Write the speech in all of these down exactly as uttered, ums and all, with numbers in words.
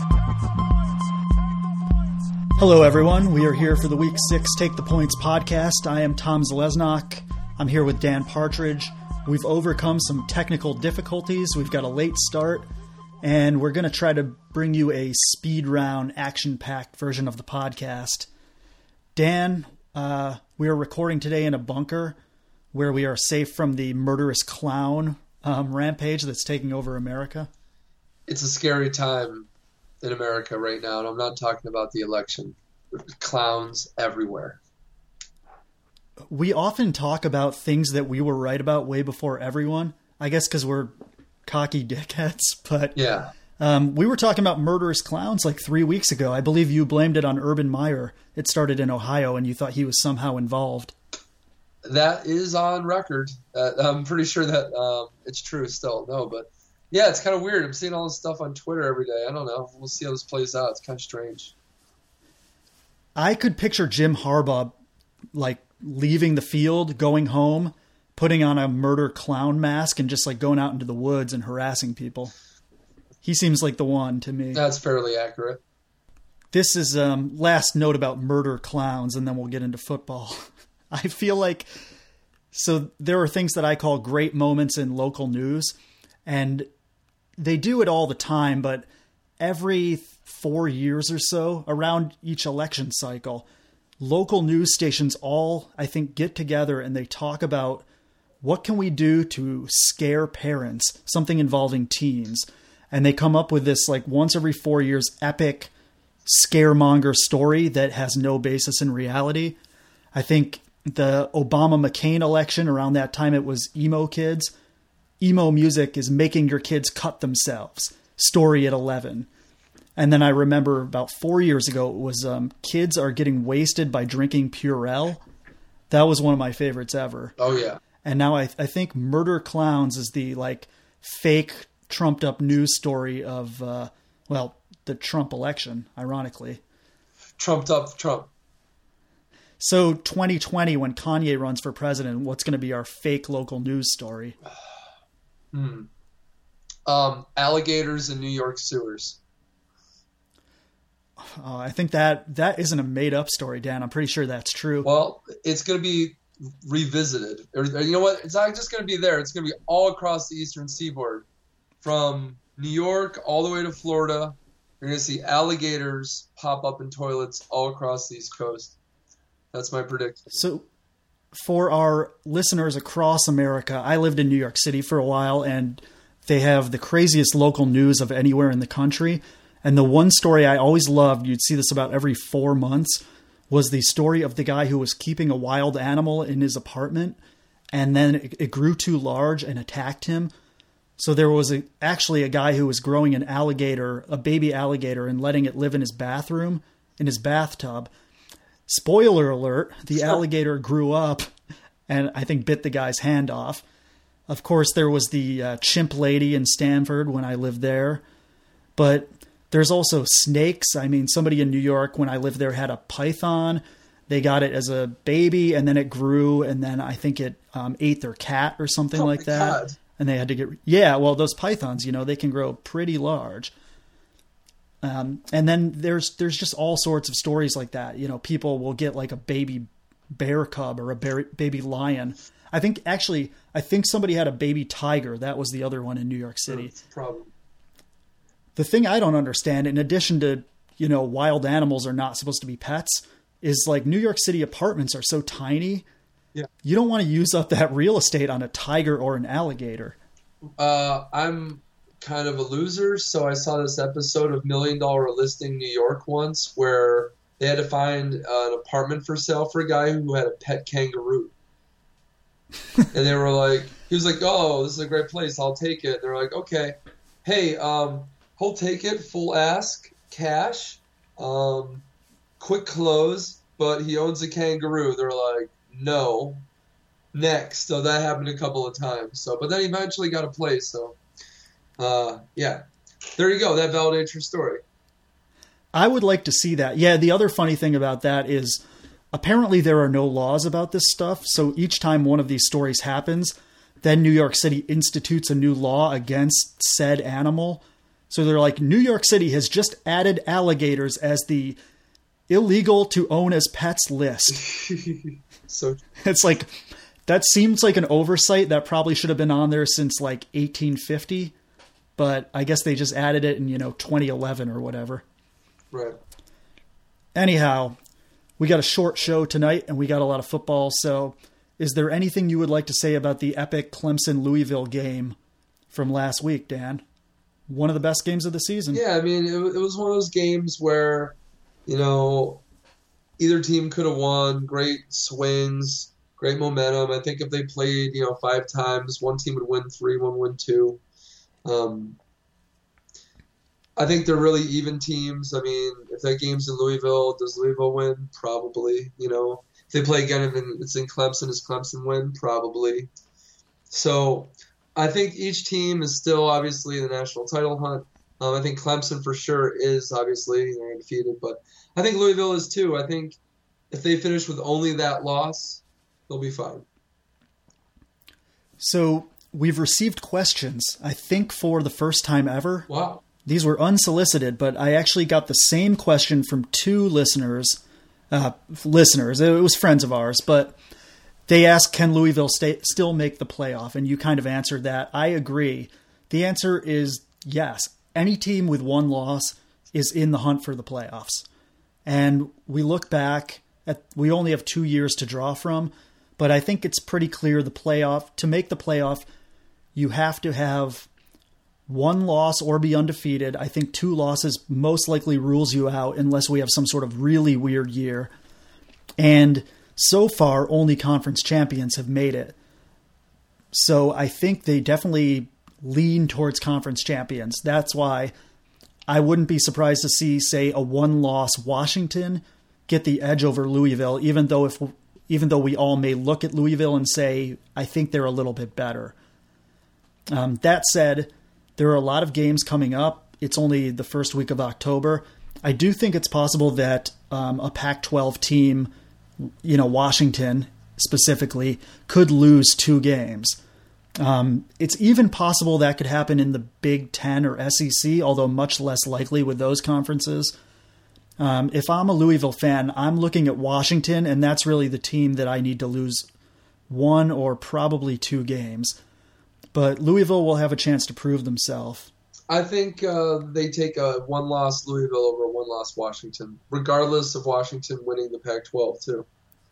Hello, everyone. We are here for the Week six Take the Points podcast. I am Tom Zalesnak. I'm here with Dan Partridge. We've overcome some technical difficulties. We've got a late start, and we're going to try to bring you a speed round, action-packed version of the podcast. Dan, uh, we are recording today in a bunker where we are safe from the murderous clown um, rampage that's taking over America. It's a scary time in America right now, and I'm not talking about the election. Clowns everywhere. We often talk about things that we were right about way before everyone. I guess because we're cocky dickheads, but yeah, um, we were talking about murderous clowns like three weeks ago. I believe you blamed it on Urban Meyer. It started in Ohio, and you thought he was somehow involved. That is on record. Uh, I'm pretty sure that um, it's true still. No, but yeah, it's kind of weird. I'm seeing all this stuff on Twitter every day. I don't know. We'll see how this plays out. It's kind of strange. I could picture Jim Harbaugh like leaving the field, going home, putting on a murder clown mask, and just like going out into the woods and harassing people. He seems like the one to me. That's fairly accurate. This is um last note about murder clowns, and then we'll get into football. I feel like, so there are things that I call great moments in local news, and they do it all the time, but every four years or so, around each election cycle, local news stations all, I think, get together and they talk about what can we do to scare parents, something involving teens. And they come up with this like once every four years epic scaremonger story that has no basis in reality. I think the Obama-McCain election, around that time, it was emo kids. Emo music is making your kids cut themselves. Story at eleven. And then I remember about four years ago, it was um, kids are getting wasted by drinking Purell. That was one of my favorites ever. Oh, yeah. And now I, I think Murder Clowns is the like fake trumped up news story of, uh, well, the Trump election, ironically. Trumped up Trump. So twenty twenty, when Kanye runs for president, what's going to be our fake local news story? Hmm. Um, alligators in New York sewers. Uh, I think that that isn't a made up story, Dan. I'm pretty sure that's true. Well, it's going to be revisited. Or, or you know what? It's not just going to be there. It's going to be all across the eastern seaboard. From New York all the way to Florida. You're going to see alligators pop up in toilets all across the East Coast. That's my prediction. So for our listeners across America, I lived in New York City for a while, and they have the craziest local news of anywhere in the country. And the one story I always loved, you'd see this about every four months, was the story of the guy who was keeping a wild animal in his apartment, and then it, it grew too large and attacked him. So there was a, actually a guy who was growing an alligator, a baby alligator, and letting it live in his bathroom, in his bathtub. Spoiler alert, the alligator grew up and I think bit the guy's hand off. Of course, there was the uh, chimp lady in Stanford when I lived there. But there's also snakes. I mean, somebody in New York when I lived there had a python. They got it as a baby and then it grew and then I think it um, ate their cat or something oh like that. God. And they had to get, yeah, well, those pythons, you know, they can grow pretty large. Um, and then there's, there's just all sorts of stories like that. You know, people will get like a baby bear cub or a bear, baby lion. I think actually, I think somebody had a baby tiger. That was the other one in New York City. That's a problem. The thing I don't understand, in addition to, you know, wild animals are not supposed to be pets, is like New York City apartments are so tiny. Yeah. You don't want to use up that real estate on a tiger or an alligator. Uh, I'm kind of a loser, so I saw this episode of Million Dollar Listing New York once where they had to find uh, an apartment for sale for a guy who had a pet kangaroo. And they were like, he was like, oh, this is a great place, I'll take it. And they're like, okay, hey, um, he'll take it, full ask, cash, um, quick close, but he owns a kangaroo. They're like, no. Next. So that happened a couple of times. So, but then he eventually got a place. So, uh, yeah, there you go. That validates your story. I would like to see that. Yeah. The other funny thing about that is apparently there are no laws about this stuff. So each time one of these stories happens, then New York City institutes a new law against said animal. So they're like, New York City has just added alligators as the illegal to own as pets list. So it's like, that seems like an oversight that probably should have been on there since like eighteen fifty. But I guess they just added it in, you know, twenty eleven or whatever. Right. Anyhow, we got a short show tonight and we got a lot of football. So is there anything you would like to say about the epic Clemson-Louisville game from last week, Dan? One of the best games of the season. Yeah, I mean, it, it was one of those games where, you know, either team could have won. Great swings, great momentum. I think if they played, you know, five times, one team would win three, one would win two. Um, I think they're really even teams. I mean, if that game's in Louisville, does Louisville win? Probably. You know, if they play again and it's in Clemson, does Clemson win? Probably. So I think each team is still obviously in the national title hunt. Um, I think Clemson for sure is obviously they're undefeated, but I think Louisville is too. I think if they finish with only that loss, they'll be fine. So we've received questions, I think for the first time ever. Wow. These were unsolicited, but I actually got the same question from two listeners. Uh, listeners, it was friends of ours, but they asked, can Louisville stay, still make the playoff? And you kind of answered that. I agree. The answer is yes. Any team with one loss is in the hunt for the playoffs. And we look back at, we only have two years to draw from, but I think it's pretty clear the playoff, to make the playoff, you have to have one loss or be undefeated. I think two losses most likely rules you out unless we have some sort of really weird year. And so far, only conference champions have made it. So I think they definitely lean towards conference champions. That's why I wouldn't be surprised to see, say, a one-loss Washington get the edge over Louisville, even though if even though we all may look at Louisville and say, I think they're a little bit better. Um, that said, there are a lot of games coming up. It's only the first week of October. I do think it's possible that um, a Pac twelve team, you know, Washington specifically, could lose two games. Um, it's even possible that could happen in the Big Ten or S E C, although much less likely with those conferences. Um, if I'm a Louisville fan, I'm looking at Washington, and that's really the team that I need to lose one or probably two games. But Louisville will have a chance to prove themselves. I think uh, they take a one-loss Louisville over a one-loss Washington, regardless of Washington winning the Pac twelve, too.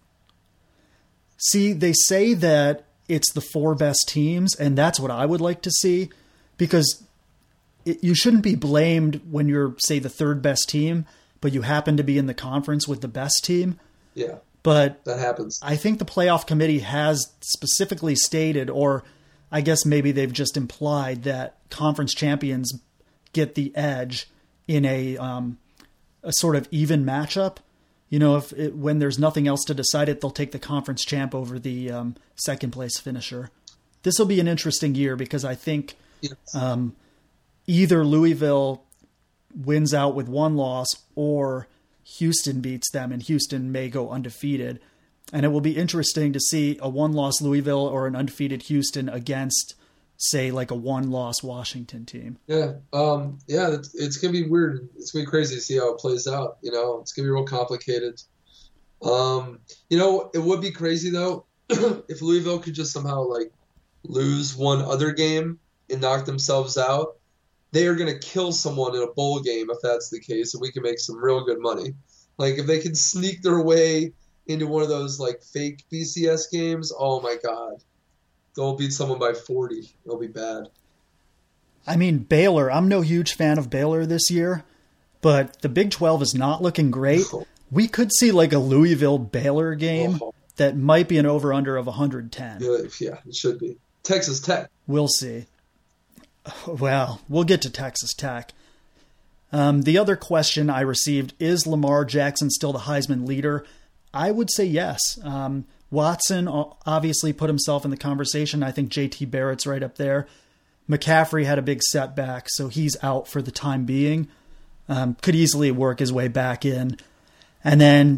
See, they say that it's the four best teams, and that's what I would like to see, because it, you shouldn't be blamed when you're, say, the third best team, but you happen to be in the conference with the best team. Yeah, but that happens. I think the playoff committee has specifically stated, or I guess maybe they've just implied, that conference champions get the edge in a um, a sort of even matchup. You know, if it, when there's nothing else to decide it, they'll take the conference champ over the um, second place finisher. This will be an interesting year because I think yes. um, either Louisville wins out with one loss or Houston beats them, and Houston may go undefeated. And it will be interesting to see a one-loss Louisville or an undefeated Houston against, say, like a one-loss Washington team. Yeah, um, yeah, it's, it's gonna be weird. It's gonna be crazy to see how it plays out. You know, it's gonna be real complicated. Um, you know, it would be crazy though if Louisville could just somehow like lose one other game and knock themselves out. They are gonna kill someone in a bowl game if that's the case, and we can make some real good money. Like if they can sneak their way into one of those like fake B C S games, oh my God. They'll beat someone by forty. It'll be bad. I mean, Baylor, I'm no huge fan of Baylor this year, but the Big twelve is not looking great. Oh. We could see like a Louisville-Baylor game Oh. that might be an over-under of one hundred ten. Yeah, yeah, it should be. Texas Tech. We'll see. Well, we'll get to Texas Tech. Um, the other question I received, is Lamar Jackson still the Heisman leader? I would say yes. Um, Watson obviously put himself in the conversation. I think J T Barrett's right up there. McCaffrey had a big setback, so he's out for the time being. Um, could easily work his way back in. And then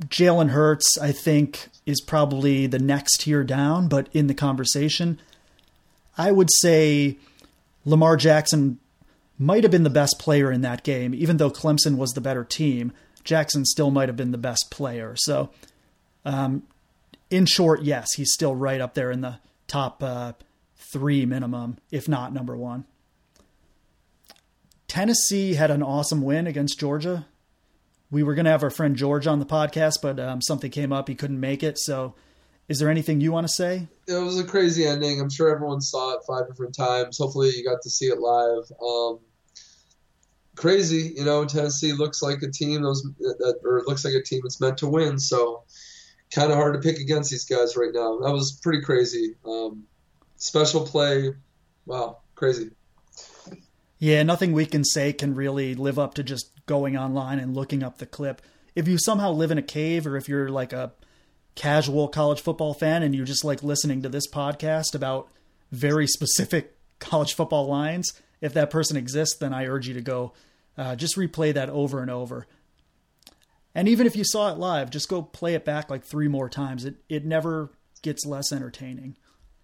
Jalen Hurts, I think, is probably the next tier down, but in the conversation, I would say Lamar Jackson might have been the best player in that game. Even though Clemson was the better team, Jackson still might have been the best player. So, um, in short, yes, he's still right up there in the top uh, three minimum, if not number one. Tennessee had an awesome win against Georgia. We were going to have our friend George on the podcast, but um, something came up. He couldn't make it. So is there anything you want to say? It was a crazy ending. I'm sure everyone saw it five different times. Hopefully you got to see it live. Um, crazy, you know, Tennessee looks like a team those that, or looks like a team that's meant to win. So kind of hard to pick against these guys right now. That was pretty crazy. Um, special play. Wow, crazy. Yeah, nothing we can say can really live up to just going online and looking up the clip. If you somehow live in a cave, or if you're like a casual college football fan and you just like listening to this podcast about very specific college football lines, if that person exists, then I urge you to go uh, just replay that over and over. And even if you saw it live, just go play it back like three more times. It it never gets less entertaining.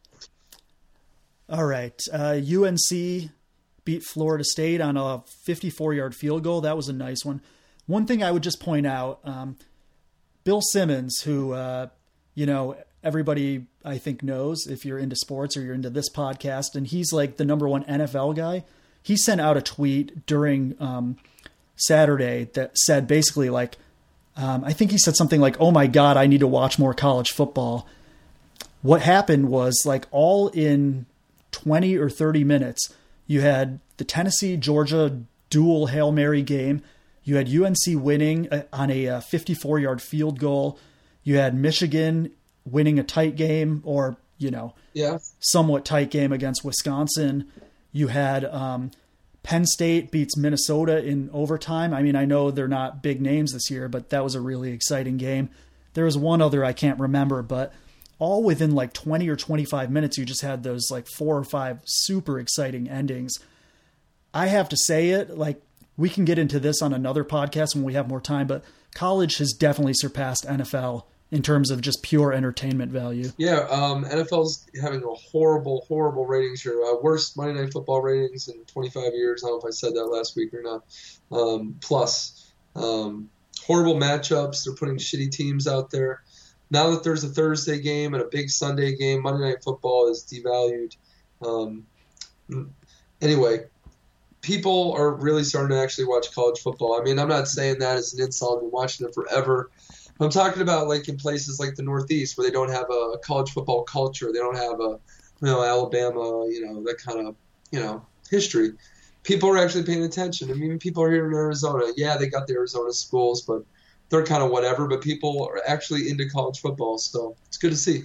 All right, uh, U N C beat Florida State on a fifty-four-yard field goal. That was a nice one. One thing I would just point out, um, Bill Simmons, who, uh, you know, everybody I think knows if you're into sports or you're into this podcast, and he's like the number one N F L guy. He sent out a tweet during um, Saturday that said basically like, um, I think he said something like, "Oh my God, I need to watch more college football." What happened was like all in twenty or thirty minutes, you had the Tennessee-Georgia dual Hail Mary game. You had U N C winning on a fifty-four-yard field goal. You had Michigan winning a tight game, or, you know, yeah, somewhat tight game against Wisconsin. You had um, Penn State beats Minnesota in overtime. I mean, I know they're not big names this year, but that was a really exciting game. There was one other I can't remember, but all within like twenty or twenty-five minutes, you just had those like four or five super exciting endings. I have to say it, like, we can get into this on another podcast when we have more time, but college has definitely surpassed N F L in terms of just pure entertainment value. Yeah, um, N F L's having a horrible, horrible ratings here. Uh, worst Monday Night Football ratings in twenty-five years. I don't know if I said that last week or not. Um, plus, um, horrible matchups. They're putting shitty teams out there. Now that there's a Thursday game and a big Sunday game, Monday Night Football is devalued. Um, anyway, people are really starting to actually watch college football. I mean, I'm not saying that as an insult. I've been watching it forever. I'm talking about like in places like the Northeast where they don't have a college football culture. They don't have a, you know, Alabama, you know, that kind of, you know, history. People are actually paying attention. I mean, people are here in Arizona. Yeah, they got the Arizona schools, but they're kind of whatever. But people are actually into college football, so it's good to see.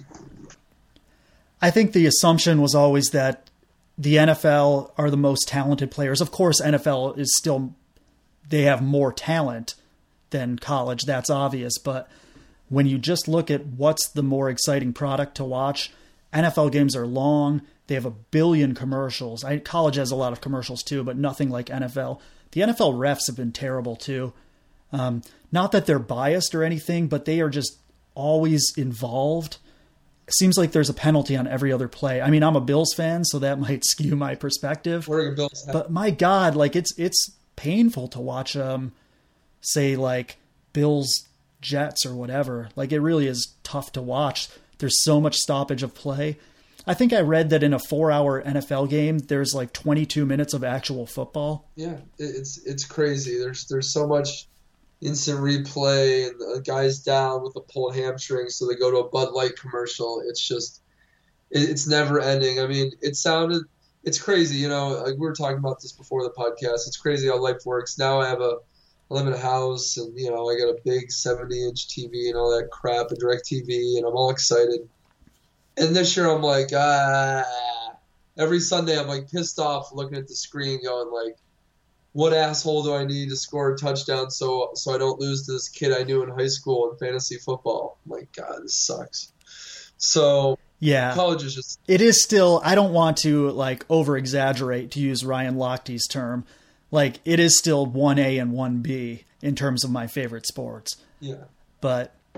I think the assumption was always that the N F L are the most talented players. Of course, N F L is still, they have more talent than college. That's obvious. But when you just look at what's the more exciting product to watch, N F L games are long. They have a billion commercials. I, college has a lot of commercials too, but nothing like N F L. The N F L refs have been terrible too. Um, not that they're biased or anything, but they are just always involved. It seems like there's a penalty on every other play. I mean, I'm a Bills fan, so that might skew my perspective. We're a Bills fan. But my God, like it's it's painful to watch um say like Bills Jets or whatever. Like it really is tough to watch. There's so much stoppage of play. I think I read that in a four-hour N F L game, there's like twenty-two minutes of actual football. Yeah, it's it's crazy. There's there's so much instant replay, and the guy's down with a pulled hamstring, so they go to a Bud Light commercial. It's just, it, it's never ending. I mean, it sounded, it's crazy, you know, like we were talking about this before the podcast. It's crazy how life works. Now I have a, I live in a house, and, you know, I got a big seventy-inch T V and all that crap, a DirecTV, and I'm all excited. And this year I'm like, ah, every Sunday I'm like pissed off looking at the screen going like, what asshole do I need to score a touchdown so so I don't lose to this kid I knew in high school in fantasy football? I'm like, God, this sucks. So yeah, college is just... It is still, I don't want to like over exaggerate, to use Ryan Lochte's term. Like it is still one A and one B in terms of my favorite sports. Yeah. But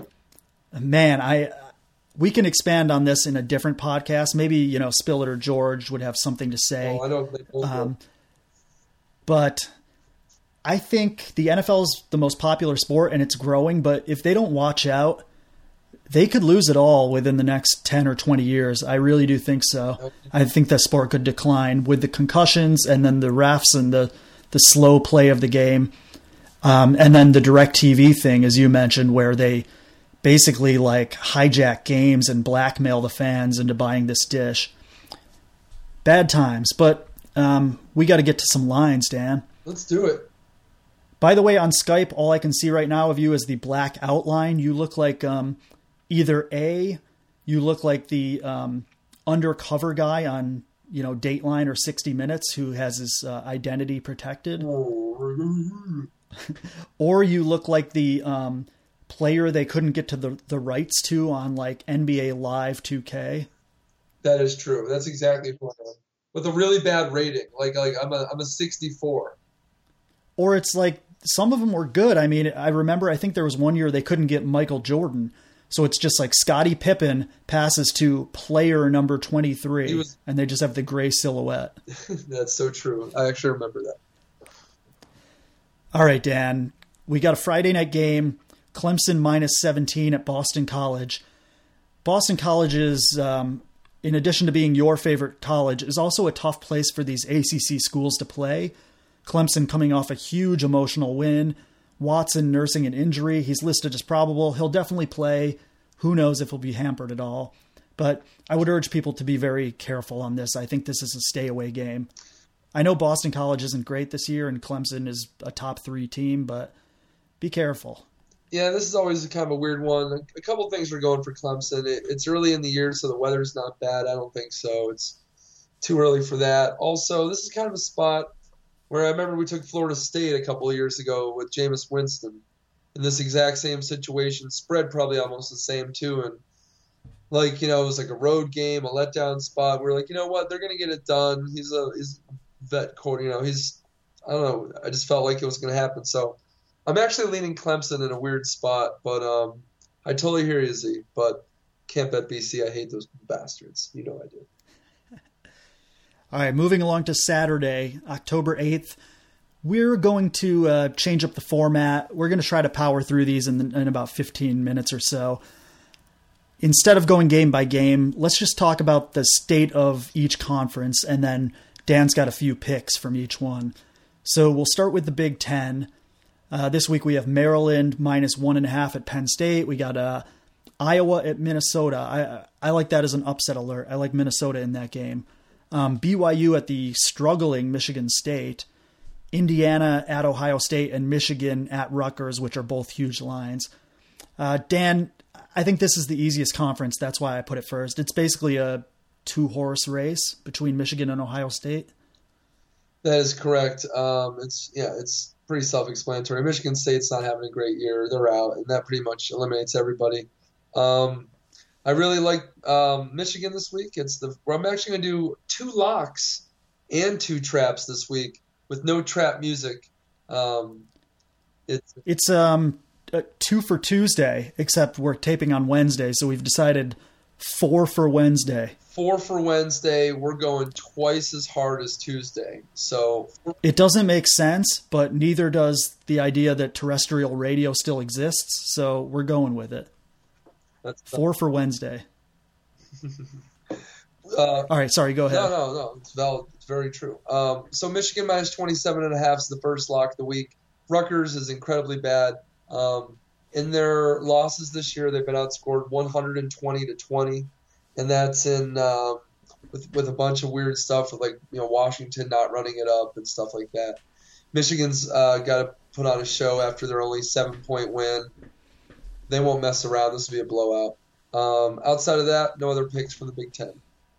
Man, I we can expand on this in a different podcast. Maybe, you know, Spillett or George would have something to say. Well, I don't think both um, but I think the N F L is the most popular sport and it's growing, but if they don't watch out, they could lose it all within the next ten or twenty years. I really do think so. Okay. I think the sport could decline with the concussions and then the refs and the, the slow play of the game. Um, and then the DirecTV thing, as you mentioned, where they basically like hijack games and blackmail the fans into buying this dish. Bad times, but um, we got to get to some lines, Dan. Let's do it. By the way, on Skype, all I can see right now of you is the black outline. You look like um, either A, you look like the um, undercover guy on, you know, Dateline or sixty minutes who has his uh, identity protected. Or you look like the um, player they couldn't get to the, the rights to on like N B A Live two K. That is true. That's exactly what I am. With a really bad rating. Like like I'm a I'm a sixty-four. Or it's like some of them were good. I mean, I remember I think there was one year they couldn't get Michael Jordan. So it's just like Scottie Pippen passes to player number twenty-three was, and they just have the gray silhouette. That's so true. I actually remember that. All right, Dan, we got a Friday night game, Clemson minus seventeen at Boston College. Boston College is, um, in addition to being your favorite college, is also a tough place for these A C C schools to play. Clemson coming off a huge emotional win. Watson nursing an injury. He's listed as probable. He'll definitely play. Who knows if he'll be hampered at all. But I would urge people to be very careful on this. I think this is a stay-away game. I know Boston College isn't great this year, and Clemson is a top three team, but be careful. Yeah, this is always kind of a weird one. A couple things are going for Clemson. It, it's early in the year, so the weather's not bad. I don't think so. It's too early for that. Also, this is kind of a spot where I remember we took Florida State a couple of years ago with Jameis Winston in this exact same situation. Spread probably almost the same, too. And, like, you know, it was like a road game, a letdown spot. We we're like, you know what, they're going to get it done. He's a he's a vet coach, you know, he's, I don't know, I just felt like it was going to happen. So I'm actually leaning Clemson in a weird spot, but um, I totally hear you, Z, but can't bet B C. I hate those bastards. You know I do. All right, moving along to Saturday, October eighth. We're going to uh, change up the format. We're going to try to power through these in, in about fifteen minutes or so. Instead of going game by game, let's just talk about the state of each conference, and then Dan's got a few picks from each one. So we'll start with the Big Ten. Uh, this week we have Maryland minus one and a half at Penn State. We got uh, Iowa at Minnesota. I I like that as an upset alert. I like Minnesota in that game. Um, B Y U at the struggling Michigan State, Indiana at Ohio State, and Michigan at Rutgers, which are both huge lines. Uh, Dan, I think this is the easiest conference. That's why I put it first. It's basically a two-horse race between Michigan and Ohio State. That is correct. Um, it's yeah, it's pretty self-explanatory. Michigan State's not having a great year. They're out, and that pretty much eliminates everybody. Um, I really like um, Michigan this week. It's the where I'm actually going to do two locks and two traps this week with no trap music. Um, it's it's um uh, two for Tuesday, except we're taping on Wednesday, so we've decided four for Wednesday. Four for Wednesday. We're going twice as hard as Tuesday. So it doesn't make sense, but neither does the idea that terrestrial radio still exists. So we're going with it. That's Four for Wednesday. uh, All right, sorry, go ahead. No, no, no. It's valid. It's very true. Um, so Michigan minus twenty-seven and a half is the first lock of the week. Rutgers is incredibly bad. Um, in their losses this year, they've been outscored one hundred twenty to twenty, and that's in uh, with with a bunch of weird stuff with like you know Washington not running it up and stuff like that. Michigan's uh, got to put on a show after their only seven point win. They won't mess around. This will be a blowout. Um, outside of that, no other picks for the Big Ten.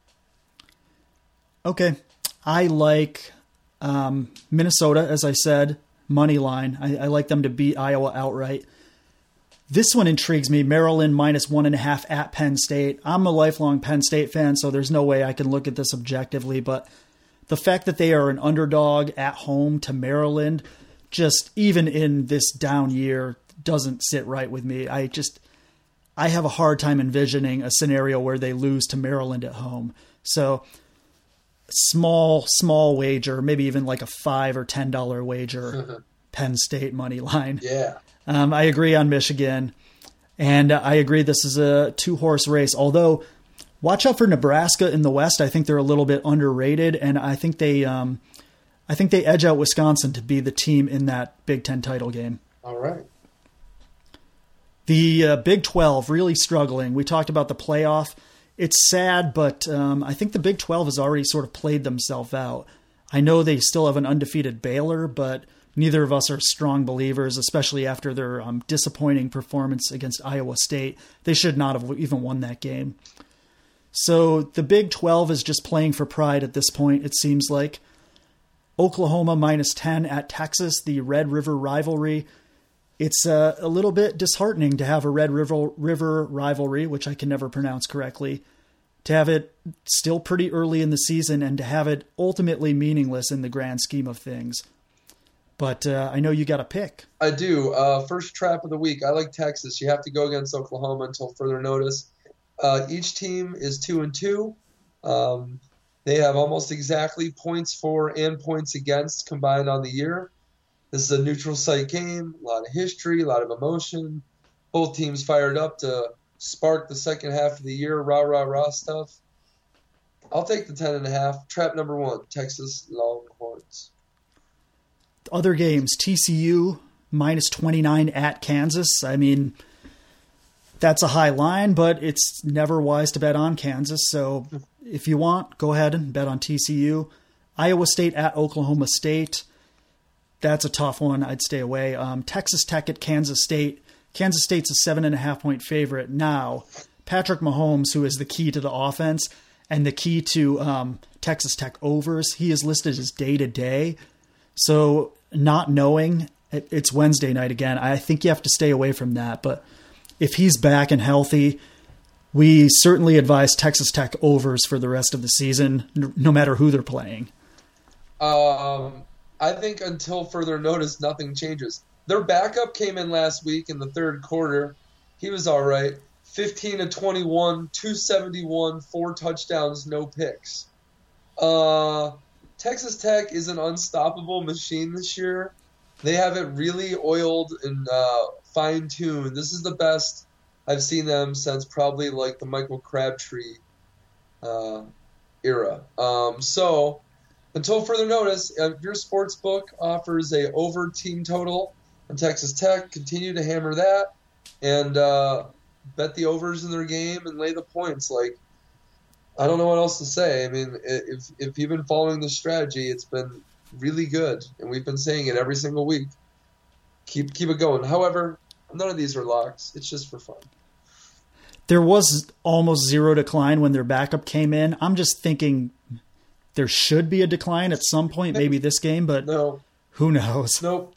Okay. I like um, Minnesota, as I said, money line. I, I like them to beat Iowa outright. This one intrigues me. Maryland minus one and a half at Penn State. I'm a lifelong Penn State fan, so there's no way I can look at this objectively. But the fact that they are an underdog at home to Maryland, just even in this down year, doesn't sit right with me. I just, I have a hard time envisioning a scenario where they lose to Maryland at home. So small, small wager, maybe even like a five or ten dollar wager, Penn State money line. Yeah. Um, I agree on Michigan, and I agree this is a two horse race. Although, watch out for Nebraska in the West. I think they're a little bit underrated, and I think they, um, I think they edge out Wisconsin to be the team in that Big Ten title game. All right. The uh, Big twelve really struggling. We talked about the playoff. It's sad, but um, I think the Big twelve has already sort of played themselves out. I know they still have an undefeated Baylor, but neither of us are strong believers, especially after their um, disappointing performance against Iowa State. They should not have even won that game. So the Big twelve is just playing for pride at this point, it seems like. Oklahoma minus ten at Texas, the Red River rivalry. It's uh, a little bit disheartening to have a Red River, River rivalry, which I can never pronounce correctly, to have it still pretty early in the season and to have it ultimately meaningless in the grand scheme of things. But uh, I know you got a pick. I do. Uh, first trap of the week. I like Texas. You have to go against Oklahoma until further notice. Uh, each team is two and two. Um, they have almost exactly points for and points against combined on the year. This is a neutral site game, a lot of history, a lot of emotion. Both teams fired up to spark the second half of the year, rah, rah, rah stuff. I'll take the ten and a half. Trap number one, Texas Longhorns. Other games, T C U minus twenty-nine at Kansas. I mean, that's a high line, but it's never wise to bet on Kansas. So if you want, go ahead and bet on T C U. Iowa State at Oklahoma State. That's a tough one. I'd stay away. Um, Texas Tech at Kansas State. Kansas State's a seven and a half point favorite. Now, Patrick Mahomes, who is the key to the offense and the key to um, Texas Tech overs, he is listed as day to day. So not knowing, it's Wednesday night again. I think you have to stay away from that. But if he's back and healthy, we certainly advise Texas Tech overs for the rest of the season, no matter who they're playing. Um. I think until further notice, nothing changes. Their backup came in last week in the third quarter. He was all right. fifteen to twenty-one, two seventy-one, four touchdowns, no picks. Uh, Texas Tech is an unstoppable machine this year. They have it really oiled and uh, fine-tuned. This is the best I've seen them since probably like the Michael Crabtree uh, era. Um, so... Until further notice, if your sports book offers a over team total on Texas Tech, continue to hammer that and uh, bet the overs in their game and lay the points. Like, I don't know what else to say. I mean, if if you've been following this strategy, it's been really good, and we've been saying it every single week. Keep keep it going. However, none of these are locks. It's just for fun. There was almost zero decline when their backup came in. I'm just thinking there should be a decline at some point, maybe this game, but no. Who knows? Nope.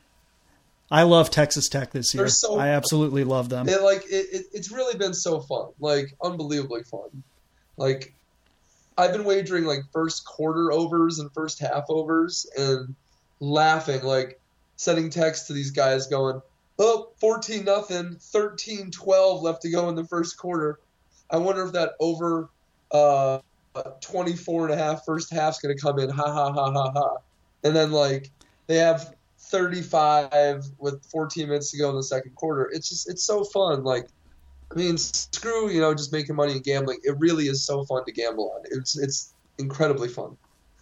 I love Texas Tech this year. So I absolutely love them. It, like it, it, it's really been so fun, like unbelievably fun. Like I've been wagering like first quarter overs and first half overs and laughing, like sending texts to these guys going, oh, fourteen nothing, thirteen twelve left to go in the first quarter. I wonder if that over uh, twenty-four and a half first half's going to come in, ha, ha, ha, ha, ha. And then, like, they have thirty-five with fourteen minutes to go in the second quarter. It's just, it's so fun. Like, I mean, screw, you know, just making money and gambling. It really is so fun to gamble on. It's, it's incredibly fun.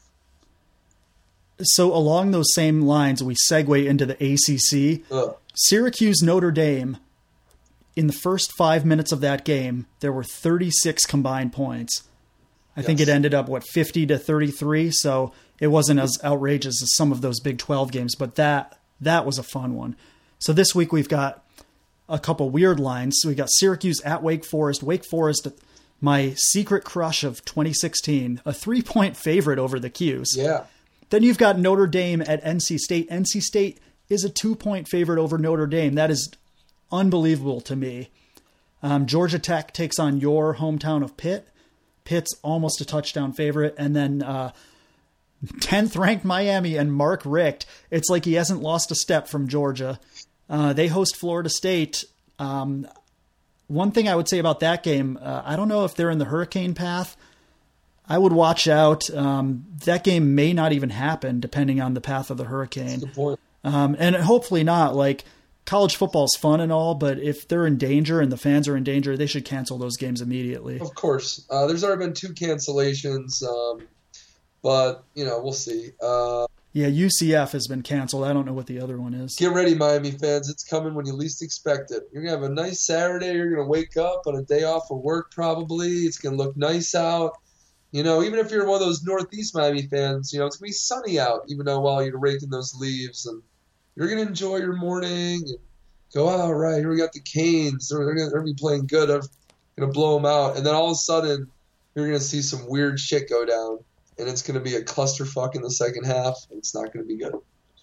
So along those same lines, we segue into the A C C. Ugh. Syracuse Notre Dame, in the first five minutes of that game, there were thirty-six combined points. I yes. think it ended up, what, fifty to thirty-three, so it wasn't as outrageous as some of those Big twelve games, but that that was a fun one. So this week we've got a couple weird lines. So we got Syracuse at Wake Forest. Wake Forest, my secret crush of twenty sixteen, a three-point favorite over the Cuse. Yeah. Then you've got Notre Dame at N C State. N C State is a two-point favorite over Notre Dame. That is unbelievable to me. Um, Georgia Tech takes on your hometown of Pitt. Pitt's almost a touchdown favorite. And then uh, tenth ranked Miami and Mark Richt. It's like he hasn't lost a step from Georgia. Uh, they host Florida State. Um, one thing I would say about that game, uh, I don't know if they're in the hurricane path. I would watch out. Um, that game may not even happen depending on the path of the hurricane. That's a good point. Um, and hopefully not. Like, college football is fun and all, but if they're in danger and the fans are in danger, they should cancel those games immediately. Of course. Uh, there's already been two cancellations, um, but, you know, we'll see. Uh, yeah, U C F has been canceled. I don't know what the other one is. Get ready, Miami fans. It's coming when you least expect it. You're going to have a nice Saturday. You're going to wake up on a day off of work probably. It's going to look nice out. You know, even if you're one of those Northeast Miami fans, you know, it's going to be sunny out, even though while you're raking those leaves. And you're going to enjoy your morning and go, all right, here we got the Canes. They're, they're going to be playing good. I'm going to blow them out. And then all of a sudden, you're going to see some weird shit go down. And it's going to be a clusterfuck in the second half. And it's not going to be good.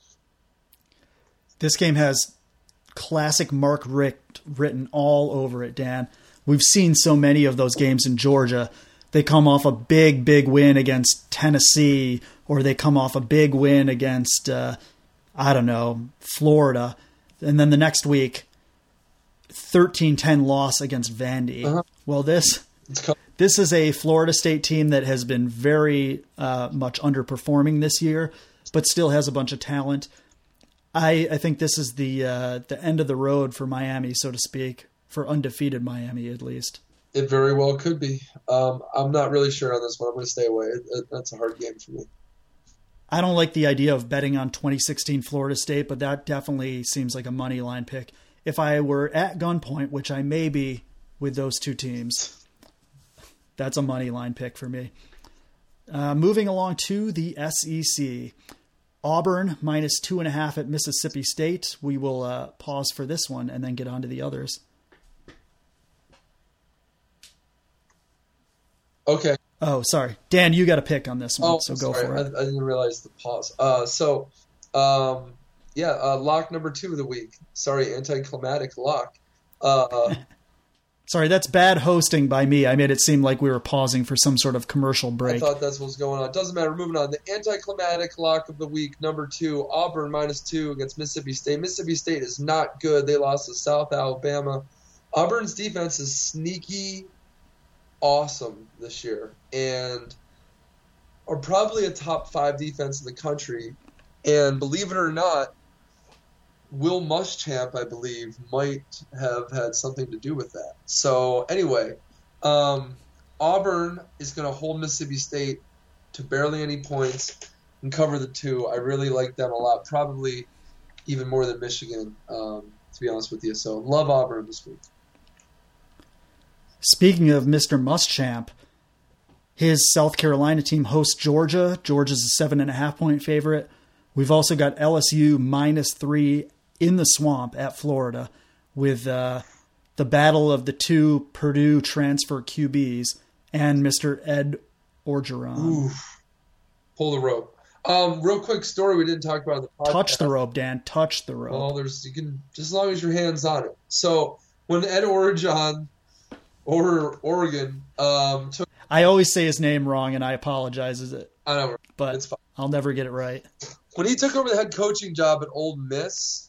This game has classic Mark Richt written all over it, Dan. We've seen so many of those games in Georgia. They come off a big, big win against Tennessee, or they come off a big win against, uh, I don't know, Florida. And then the next week, thirteen ten loss against Vandy. Uh-huh. Well, this this is a Florida State team that has been very uh, much underperforming this year, but still has a bunch of talent. I, I think this is the uh, the end of the road for Miami, so to speak, for undefeated Miami at least. It very well could be. Um, I'm not really sure on this one. I'm going to stay away. It, it, that's a hard game for me. I don't like the idea of betting on twenty sixteen Florida State, but that definitely seems like a money line pick. If I were at gunpoint, which I may be with those two teams, that's a money line pick for me. Uh, moving along to the S E C. Auburn minus two and a half at Mississippi State. We will uh, pause for this one and then get on to the others. Okay. Oh, sorry. Dan, you got a pick on this one, oh, so go sorry. for it. I, I didn't realize the pause. Uh, so, um, yeah, uh, lock number two of the week. Sorry, anticlimactic lock. Uh, sorry, that's bad hosting by me. I made it seem like we were pausing for some sort of commercial break. I thought that's what was going on. Doesn't matter. Moving on. The anticlimactic lock of the week, number two, Auburn minus two against Mississippi State. Mississippi State is not good. They lost to South Alabama. Auburn's defense is sneaky awesome this year and are probably a top five defense in the country. And believe it or not, Will Muschamp, I believe, might have had something to do with that. So anyway, um, Auburn is going to hold Mississippi State to barely any points and cover the two. I really like them a lot, probably even more than Michigan, um, to be honest with you. So love Auburn this week. Speaking of Mister Muschamp, his South Carolina team hosts Georgia. Georgia's a seven and a half point favorite. We've also got L S U minus three in the swamp at Florida with uh, the battle of the two Purdue transfer Q Bs and Mister Ed Orgeron. Ooh. Pull the rope. Um, real quick story we didn't talk about in the podcast. Touch the rope, Dan. Touch the rope. Well, there's you can just as long as your hand's on it. So when Ed Orgeron or Oregon um, took. I always say his name wrong, and I apologize. Is it? I know, but it's fine. I'll never get it right. When he took over the head coaching job at Ole Miss,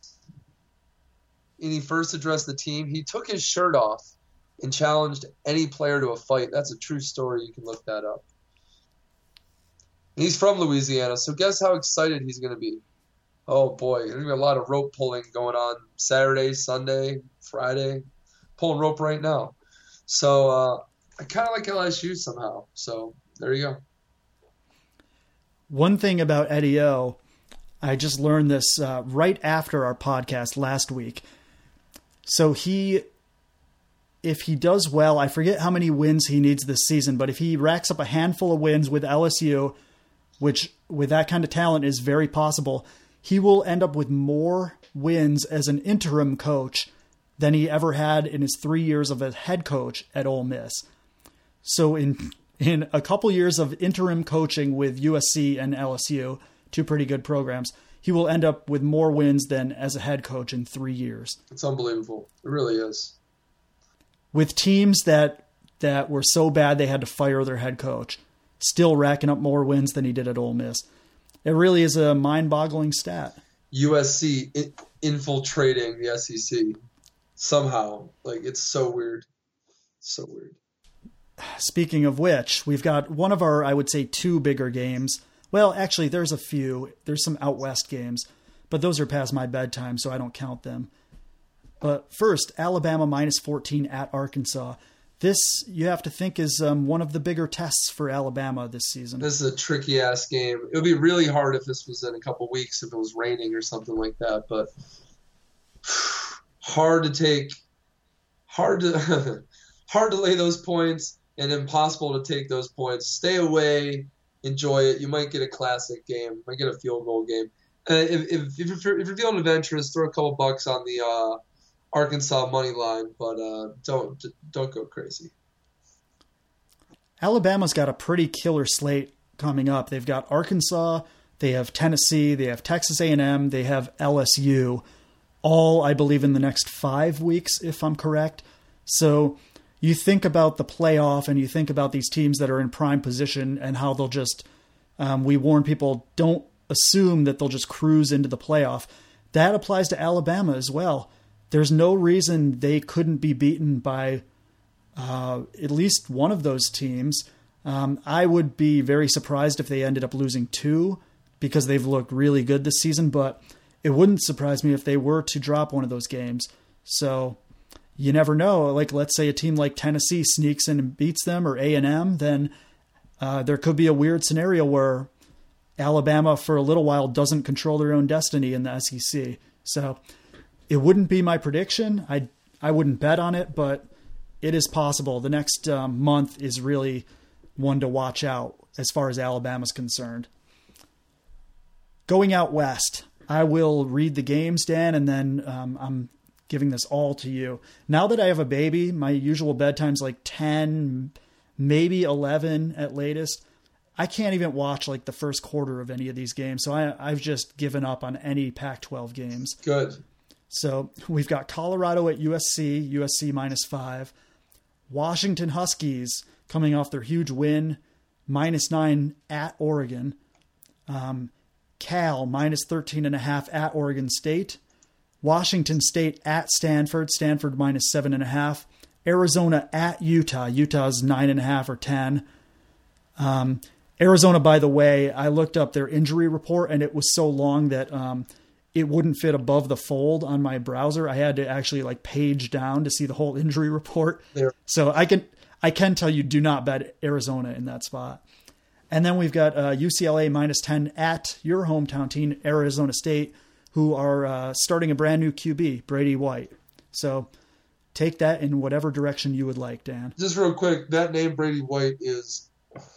and he first addressed the team, he took his shirt off and challenged any player to a fight. That's a true story. You can look that up. And he's from Louisiana, so guess how excited he's going to be. Oh, boy. There's going to be a lot of rope pulling going on Saturday, Sunday, Friday. Pulling rope right now. So uh, I kind of like L S U somehow. So there you go. One thing about Eddie O, I just learned this uh, right after our podcast last week. So he, if he does well, I forget how many wins he needs this season, but if he racks up a handful of wins with L S U, which with that kind of talent is very possible, he will end up with more wins as an interim coach than he ever had in his three years of a head coach at Ole Miss. So in in a couple years of interim coaching with U S C and L S U, two pretty good programs, he will end up with more wins than as a head coach in three years. It's unbelievable. It really is. With teams that that were so bad they had to fire their head coach, still racking up more wins than he did at Ole Miss. It really is a mind-boggling stat. U S C infiltrating the S E C. somehow. Like, it's so weird. So weird. Speaking of which, we've got one of our, I would say, two bigger games. Well, actually, there's a few. There's some out west games, but those are past my bedtime, so I don't count them. But first, Alabama minus fourteen at Arkansas. This, you have to think, is um, one of the bigger tests for Alabama this season. This is a tricky-ass game. It would be really hard if this was in a couple weeks, if it was raining or something like that, but hard to take, hard to, hard to lay those points, and impossible to take those points. Stay away, enjoy it. You might get a classic game, you might get a field goal game. Uh, if, if, if, you're, if you're feeling adventurous, throw a couple bucks on the uh, Arkansas money line, but uh, don't don't go crazy. Alabama's got a pretty killer slate coming up. They've got Arkansas, they have Tennessee, they have Texas A and M, they have L S U, all, I believe, in the next five weeks, if I'm correct. So you think about the playoff and you think about these teams that are in prime position and how they'll just, um, we warn people, don't assume that they'll just cruise into the playoff. That applies to Alabama as well. There's no reason they couldn't be beaten by uh, at least one of those teams. Um, I would be very surprised if they ended up losing two because they've looked really good this season, but it wouldn't surprise me if they were to drop one of those games. So you never know. Like, let's say a team like Tennessee sneaks in and beats them, or A and M, then uh, there could be a weird scenario where Alabama for a little while doesn't control their own destiny in the S E C. So it wouldn't be my prediction. I I wouldn't bet on it, but it is possible. The next um, month is really one to watch out as far as Alabama's concerned. Going out west, I will read the games, Dan, and then um, I'm giving this all to you. Now that I have a baby, my usual bedtime's like ten, maybe eleven at latest. I can't even watch like the first quarter of any of these games, so I, I've just given up on any Pac twelve games. Good. So we've got Colorado at U S C, U S C minus five. Washington Huskies coming off their huge win, minus nine at Oregon. Um, Cal minus thirteen and a half at Oregon State. Washington State at Stanford, Stanford minus seven and a half. Arizona at Utah, Utah's nine and a half or ten. Um, Arizona, by the way, I looked up their injury report and it was so long that um, it wouldn't fit above the fold on my browser. I had to actually like page down to see the whole injury report. There. So I can I can tell you, do not bet Arizona in that spot. And then we've got uh, U C L A minus ten at your hometown team, Arizona State, who are uh, starting a brand new Q B, Brady White. So take that in whatever direction you would like, Dan. Just real quick, that name Brady White is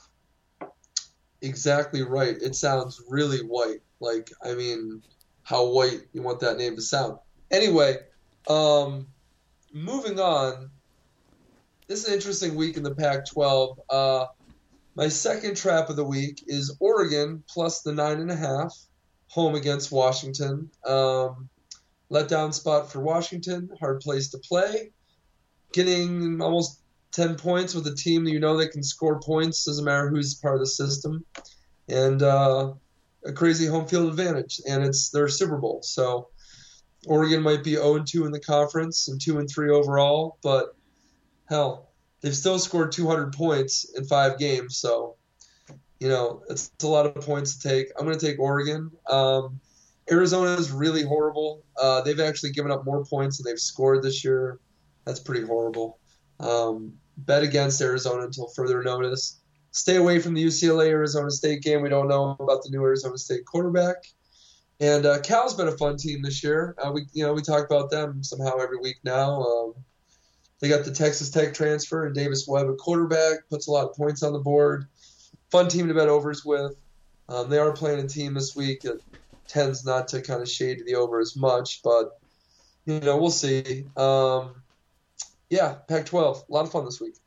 exactly right. It sounds really white. Like, I mean, how white you want that name to sound. Anyway, um, moving on. This is an interesting week in the Pac twelve. Uh, my second trap of the week is Oregon plus the nine and a half, home against Washington. Um, letdown spot for Washington, hard place to play. Getting almost ten points with a team that you know that can score points, doesn't matter who's part of the system, and uh, a crazy home field advantage, and it's their Super Bowl. So Oregon might be oh and two in the conference and two and three overall, but hell, they've still scored two hundred points in five games, so you know it's, it's a lot of points to take. I'm going to take Oregon. Um, Arizona is really horrible. Uh, they've actually given up more points than they've scored this year. That's pretty horrible. Um, bet against Arizona until further notice. Stay away from the U C L A-Arizona State game. We don't know about the new Arizona State quarterback. And uh, Cal's been a fun team this year. Uh, we, you know, we talk about them somehow every week now. Um, they got the Texas Tech transfer and Davis Webb at quarterback, puts a lot of points on the board. Fun team to bet overs with. Um, they are playing a team this week that tends not to kind of shade the over as much, but you know, we'll see. Um, yeah, Pac twelve, a lot of fun this week.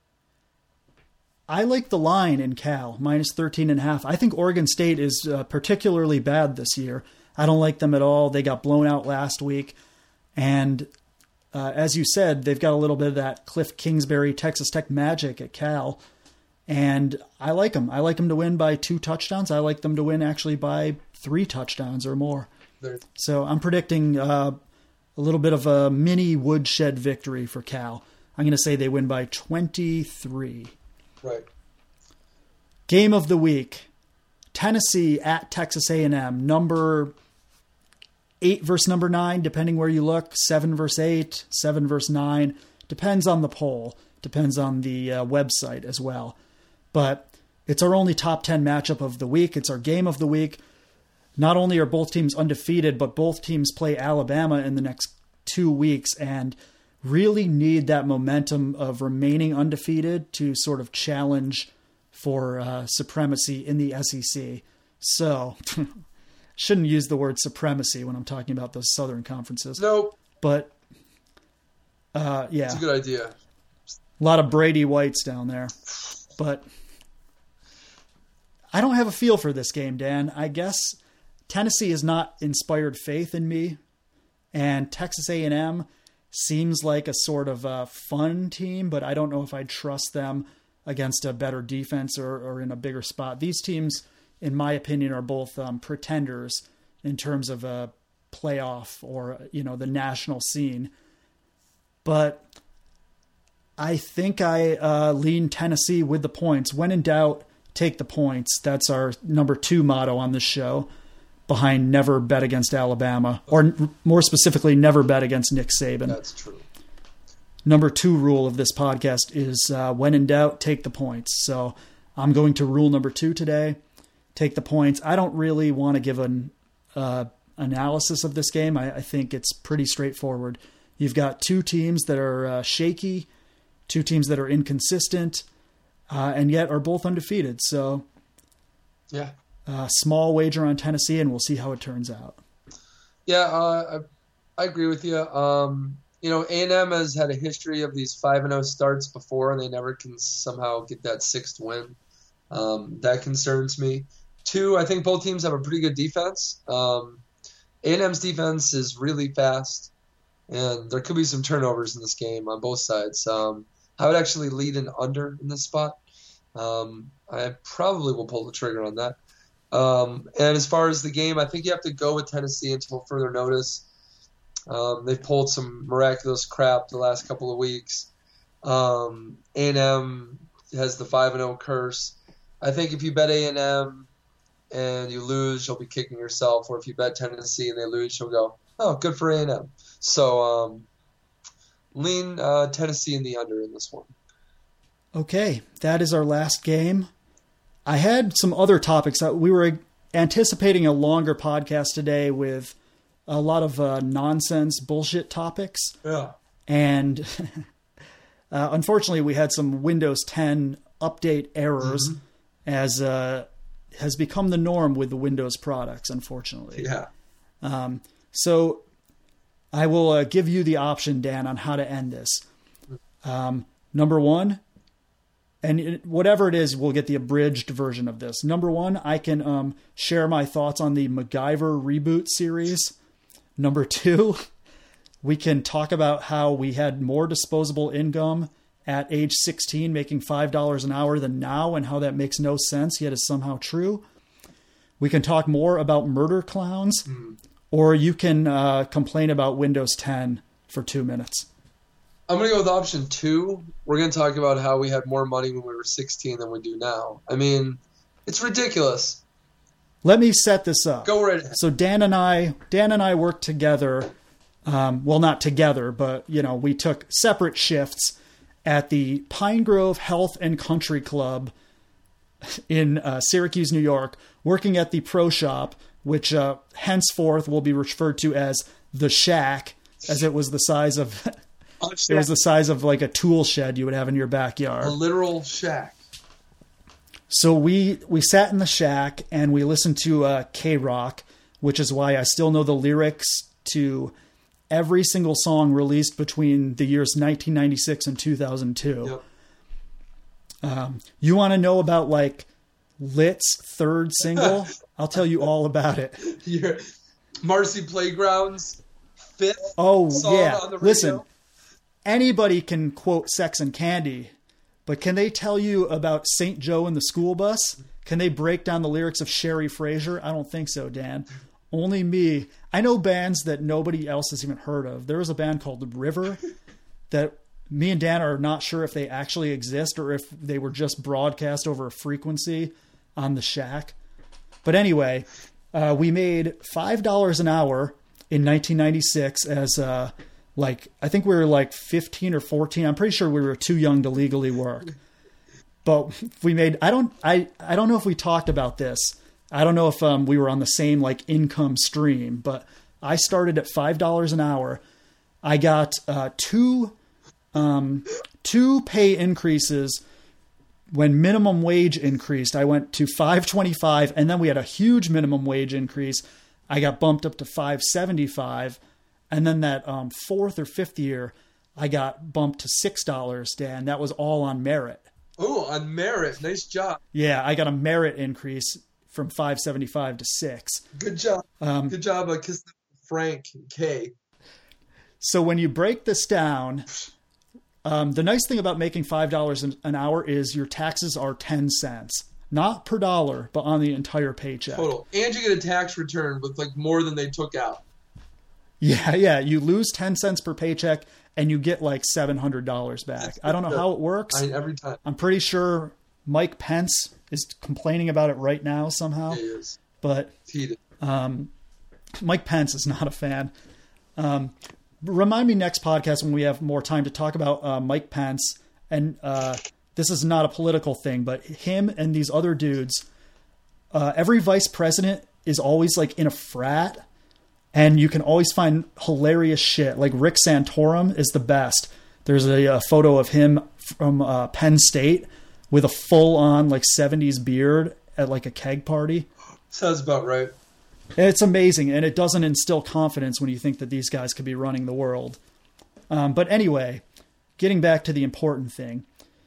I like the line in Cal, minus thirteen and a half. I think Oregon State is uh, particularly bad this year. I don't like them at all. They got blown out last week. And uh, as you said, they've got a little bit of that Cliff Kingsbury, Texas Tech magic at Cal. And I like them. I like them to win by two touchdowns. I like them to win actually by three touchdowns or more. There. So I'm predicting uh, a little bit of a mini woodshed victory for Cal. I'm going to say they win by twenty-three. Right. Game of the week. Tennessee at Texas A and M. Number eight versus number nine, depending where you look. Seven versus eight, seven versus nine. Depends on the poll. Depends on the uh, website as well. But it's our only top ten matchup of the week. It's our game of the week. Not only are both teams undefeated, but both teams play Alabama in the next two weeks and really need that momentum of remaining undefeated to sort of challenge for uh, supremacy in the S E C. So, shouldn't use the word supremacy when I'm talking about those Southern conferences. Nope. But, uh, yeah. It's a good idea. A lot of Brady Whites down there. But I don't have a feel for this game, Dan. I guess Tennessee has not inspired faith in me, and Texas A and M seems like a sort of a fun team, but I don't know if I'd trust them against a better defense or, or in a bigger spot. These teams, in my opinion, are both um, pretenders in terms of a playoff or, you know, the national scene. But I think I uh, lean Tennessee with the points. When in doubt, take the points. That's our number two motto on this show, behind never bet against Alabama, or more specifically, never bet against Nick Saban. That's true. Number two rule of this podcast is uh, when in doubt, take the points. So I'm going to rule number two today, take the points. I don't really want to give an uh, analysis of this game. I, I think it's pretty straightforward. You've got two teams that are uh, shaky, two teams that are inconsistent, uh, and yet are both undefeated. So yeah. Uh, small wager on Tennessee, and we'll see how it turns out. Yeah, uh, I, I agree with you. Um, you know, A and M has had a history of these five and oh starts before, and they never can somehow get that sixth win. Um, that concerns me. Two, I think both teams have a pretty good defense. Um, A and M's defense is really fast, and there could be some turnovers in this game on both sides. Um, I would actually lead an under in this spot. Um, I probably will pull the trigger on that. Um, and as far as the game, I think you have to go with Tennessee until further notice. Um, they've pulled some miraculous crap the last couple of weeks. Um, A and M has the five and oh curse. I think if you bet A and M and you lose, you'll be kicking yourself. Or if you bet Tennessee and they lose, you'll go, oh, good for A and M. So um, lean uh, Tennessee in the under in this one. Okay, that is our last game. I had some other topics. We were anticipating a longer podcast today with a lot of uh, nonsense bullshit topics. Yeah. And uh, unfortunately, we had some Windows ten update errors, mm-hmm. as uh, has become the norm with the Windows products, unfortunately. Yeah. Um, so I will uh, give you the option, Dan, on how to end this. Um, number one, and whatever it is, we'll get the abridged version of this. Number one, I can um, share my thoughts on the MacGyver reboot series. Number two, we can talk about how we had more disposable income at age sixteen, making five dollars an hour than now, and how that makes no sense, yet is somehow true. We can talk more about murder clowns, mm. or you can uh, complain about Windows ten for two minutes. I'm going to go with option two. We're going to talk about how we had more money when we were sixteen than we do now. I mean, it's ridiculous. Let me set this up. Go right ahead. So Dan and I, Dan and I worked together. Um, well, not together, but you know, we took separate shifts at the Pine Grove Health and Country Club in uh, Syracuse, New York, working at the Pro Shop, which uh, henceforth will be referred to as the Shack, as it was the size of. It was the size of like a tool shed you would have in your backyard. A literal shack. So we we sat in the shack and we listened to uh, K-Rock, which is why I still know the lyrics to every single song released between the years nineteen ninety-six and two thousand two. Yep. Um, you want to know about like Lit's third single? I'll tell you all about it. Your Marcy Playground's fifth oh, song yeah. on the radio? Listen. Anybody can quote Sex and Candy, but can they tell you about Saint Joe and the School Bus? Can they break down the lyrics of Sherry Fraser? I don't think so, Dan. Only me. I know bands that nobody else has even heard of. There was a band called The River that me and Dan are not sure if they actually exist or if they were just broadcast over a frequency on the Shack. But anyway, uh, we made five dollars an hour in nineteen ninety-six as uh, like, I think we were like fifteen or fourteen. I'm pretty sure we were too young to legally work. But we made, I don't, I, I don't know if we talked about this. I don't know if um, we were on the same like income stream, but I started at five dollars an hour. I got uh, two, um, two pay increases when minimum wage increased. I went to five twenty-five, and then we had a huge minimum wage increase. I got bumped up to five seventy-five, and then that um, fourth or fifth year, I got bumped to six dollars. Dan, that was all on merit. Oh, on merit, nice job. Yeah, I got a merit increase from five seventy-five to six. Good job. Um, Good job, uh, kiss Frank and Kay. So when you break this down, um, the nice thing about making five dollars an hour is your taxes are ten cents. Not per dollar, but on the entire paycheck. Total. And you get a tax return with like more than they took out. Yeah, yeah. You lose ten cents per paycheck and you get like seven hundred dollars back. I don't know how it works. I, every time. I'm pretty sure Mike Pence is complaining about it right now somehow. He is. But Heated. um, Mike Pence is not a fan. Um, remind me next podcast when we have more time to talk about uh, Mike Pence. And uh, this is not a political thing, but him and these other dudes, uh, every vice president is always like in a frat. And you can always find hilarious shit. Like Rick Santorum is the best. There's a, a photo of him from uh, Penn State with a full-on like seventies beard at like a keg party. Sounds about right. It's amazing, and it doesn't instill confidence when you think that these guys could be running the world. Um, but anyway, getting back to the important thing.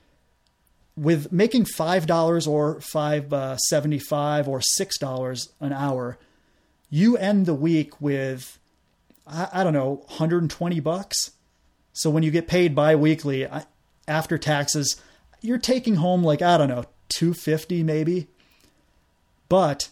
With making five dollars or five seventy-five or six dollars an hour, you end the week with, I, I don't know, one hundred twenty bucks. So when you get paid bi-weekly after taxes, you're taking home like, I don't know, two hundred fifty maybe, but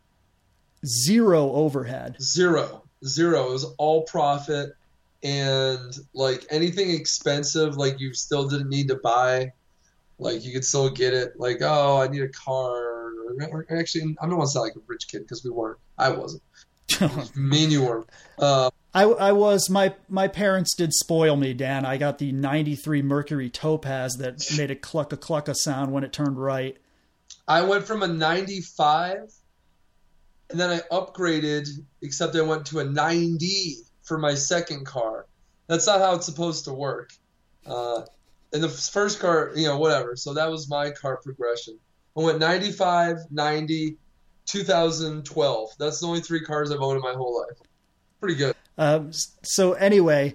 zero overhead. Zero. Zero. It was all profit, and like anything expensive, like you still didn't need to buy. Like you could still get it. Like, oh, I need a car. Or actually, I don't want to sound like a rich kid because we weren't. I wasn't. Me and you weren't. Uh, I, I was. My my parents did spoil me, Dan. I got the ninety-three Mercury Topaz that made a clucka clucka sound when it turned right. I went from a ninety-five, and then I upgraded, except I went to a ninety for my second car. That's not how it's supposed to work. Uh, and the first car, you know, whatever. So that was my car progression. I went ninety-five, ninety, two thousand twelve. That's the only three cars I've owned in my whole life. Pretty good. Um, so anyway,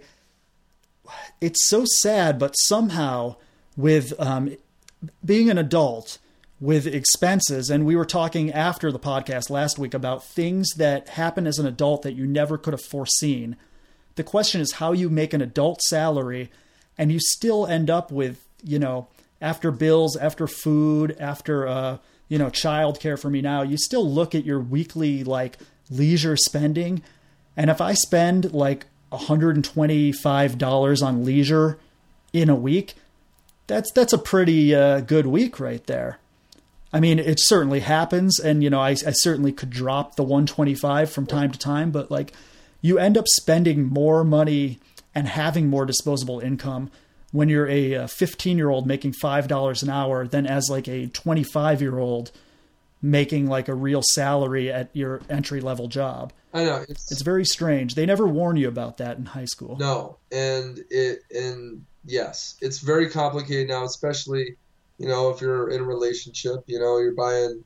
it's so sad, but somehow with um, being an adult with expenses, and we were talking after the podcast last week about things that happen as an adult that you never could have foreseen. The question is how you make an adult salary and you still end up with, you know, after bills, after food, after, uh, you know, childcare for me now, you still look at your weekly, like, leisure spending. And if I spend, like, one hundred twenty-five dollars on leisure in a week, that's that's a pretty uh, good week right there. I mean, it certainly happens. And, you know, I, I certainly could drop the one hundred twenty-five from time to time. But, like, you end up spending more money and having more disposable income when you're a fifteen-year-old making five dollars an hour than as like a twenty-five-year-old making like a real salary at your entry-level job. I know. It's, it's very strange. They never warn you about that in high school. No. And it, and yes, it's very complicated now, especially, you know, if you're in a relationship, you know, you're buying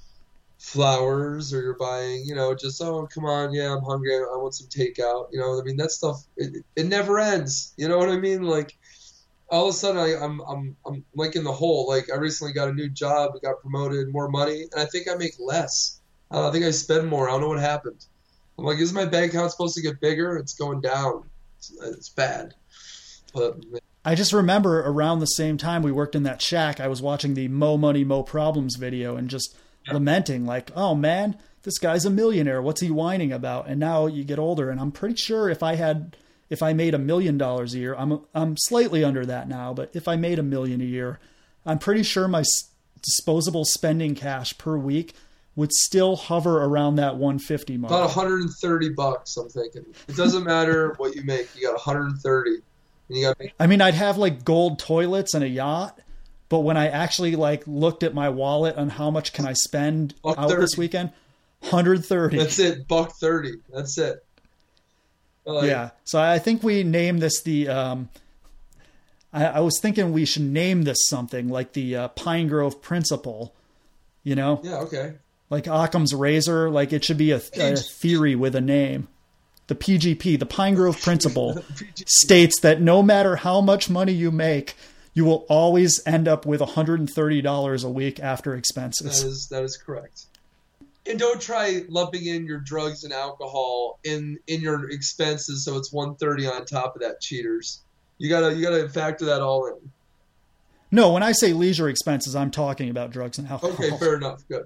flowers or you're buying, you know, just, oh, come on, yeah, I'm hungry, I want some takeout, you know, I mean, that stuff, it, it never ends, you know what I mean? Like, all of a sudden, I, I'm, I'm, I'm like in the hole. Like, I recently got a new job, got promoted, more money, and I think I make less. Uh, I think I spend more. I don't know what happened. I'm like, is my bank account supposed to get bigger? It's going down. It's, it's bad. But I just remember around the same time we worked in that shack, I was watching the Mo Money, Mo Problems video and just yeah. lamenting like, oh man, this guy's a millionaire. What's he whining about? And now you get older, and I'm pretty sure if I had, if I made a million dollars a year, I'm I'm slightly under that now, but if I made a million a year, I'm pretty sure my disposable spending cash per week would still hover around that one hundred fifty mark. About one hundred thirty bucks, I'm thinking. It doesn't matter what you make. You got one hundred thirty. And you got. I mean, I'd have like gold toilets and a yacht, but when I actually like looked at my wallet on how much can I spend Buck out thirty. this weekend, one hundred thirty. That's it. Buck thirty. That's it. Like, Yeah. So I think we name this the, um, I, I was thinking we should name this something like the uh, Pine Grove Principle, you know, Yeah. Okay. like Occam's razor. Like it should be a, a theory with a name. The P G P, the Pine Grove Principle, states that no matter how much money you make, you will always end up with one hundred thirty dollars a week after That expenses. is that is correct. And don't try lumping in your drugs and alcohol in in your expenses, so it's one hundred thirty on top of that. Cheaters, you gotta you gotta factor that all in. No, when I say leisure expenses, I'm talking about drugs and alcohol. Okay, fair enough. Good.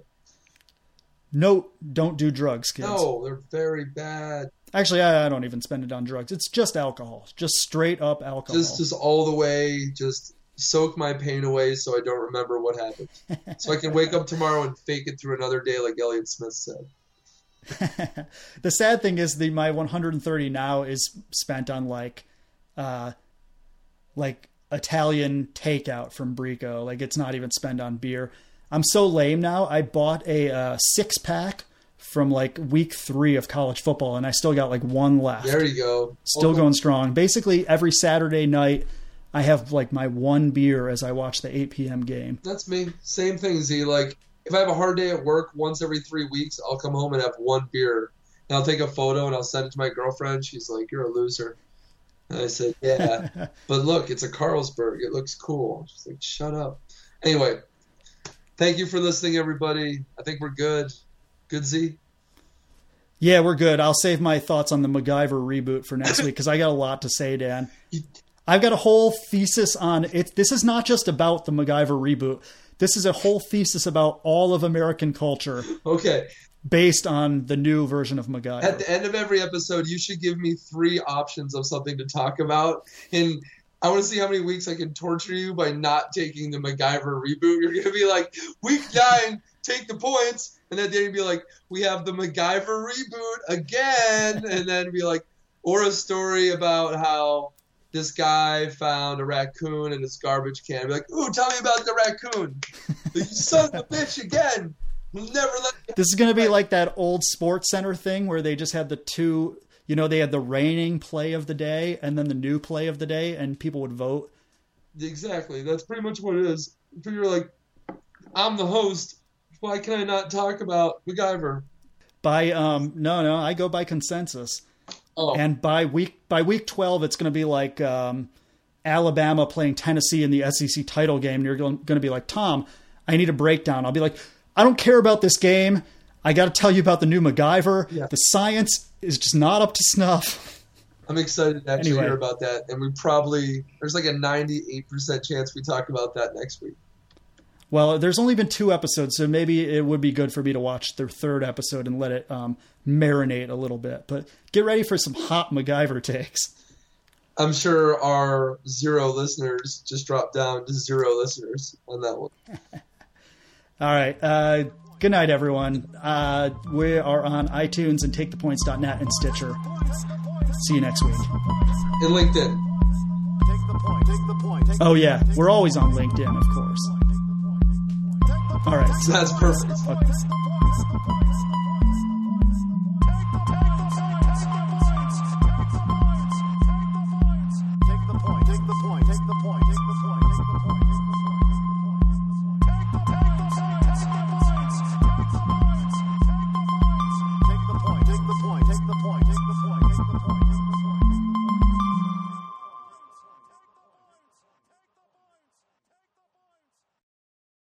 No, don't do drugs, kids. No, they're very bad. Actually, I, I don't even spend it on drugs. It's just alcohol. Just straight up alcohol. Just just all the way. Just soak my pain away, so I don't remember what happened. So I can wake up tomorrow and fake it through another day, like Elliott Smith said. The sad thing is the my one hundred thirty now is spent on like uh like Italian takeout from Brico. Like it's not even spent on beer. I'm so lame now. I bought a uh, six pack from like week three of college football, and I still got like one left. There you go. Still Oh, going strong. Basically every Saturday night I have like my one beer as I watch the eight p.m. game. That's me. Same thing, Z. Like, if I have a hard day at work once every three weeks, I'll come home and have one beer. And I'll take a photo and I'll send it to my girlfriend. She's like, "You're a loser." And I said, "Yeah." But look, it's a Carlsberg. It looks cool. She's like, "Shut up." Anyway, thank you for listening, everybody. I think we're good. Good, Z? Yeah, we're good. I'll save my thoughts on the MacGyver reboot for next week because I got a lot to say, Dan. I've got a whole thesis on it. This is not just about the MacGyver reboot. This is a whole thesis about all of American culture Okay. based on the new version of MacGyver. At the end of every episode, you should give me three options of something to talk about. And I want to see how many weeks I can torture you by not taking the MacGyver reboot. You're going to be like, week nine, take the points. And then you'd be like, we have the MacGyver reboot again. And then be like, or a story about how this guy found a raccoon in his garbage can. I'd be like, ooh, tell me about the raccoon. You son of a bitch again. We'll never let me. This is going to be like that old Sports Center thing where they just had the two, you know, they had the reigning play of the day and then the new play of the day, and people would vote. Exactly. That's pretty much what it is. You're like, I'm the host. Why can I not talk about MacGyver? By um no no I go by consensus. Oh, And by week by week twelve, it's going to be like um, Alabama playing Tennessee in the S E C title game. And you're going, going to be like, Tom, I need a breakdown. I'll be like, I don't care about this game. I got to tell you about the new MacGyver. Yeah. The science is just not up to snuff. I'm excited to actually Anyway. hear about that. And we probably, there's like a ninety-eight percent chance we talk about that next week. Well, there's only been two episodes, so maybe it would be good for me to watch the third episode and let it um, marinate a little bit. But get ready for some hot MacGyver takes. I'm sure our zero listeners just dropped down to zero listeners on that one. All right. Uh, good night, everyone. Uh, we are on iTunes and take the points dot net and Stitcher. See you next week. And LinkedIn. Take the point. Take the point. Take the Oh, yeah. We're always on LinkedIn, of course. point. Take the point. All right. That's perfect. Okay.